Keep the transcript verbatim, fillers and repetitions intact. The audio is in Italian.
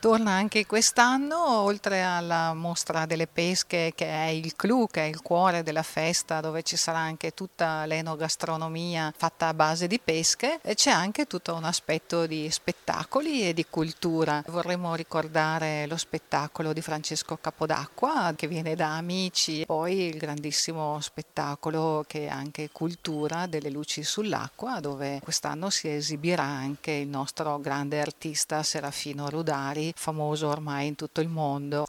Torna anche quest'anno, oltre alla mostra delle pesche che è il clou, che è il cuore della festa, dove ci sarà anche tutta l'enogastronomia fatta a base di pesche, e c'è anche tutto un aspetto di spettacoli e di cultura. Vorremmo ricordare lo spettacolo di Francesco Capodacqua che viene da Amici, poi il grandissimo spettacolo che è anche cultura delle luci sull'acqua, dove quest'anno si esibirà anche il nostro grande artista Serafino Rudari, famoso ormai in tutto il mondo.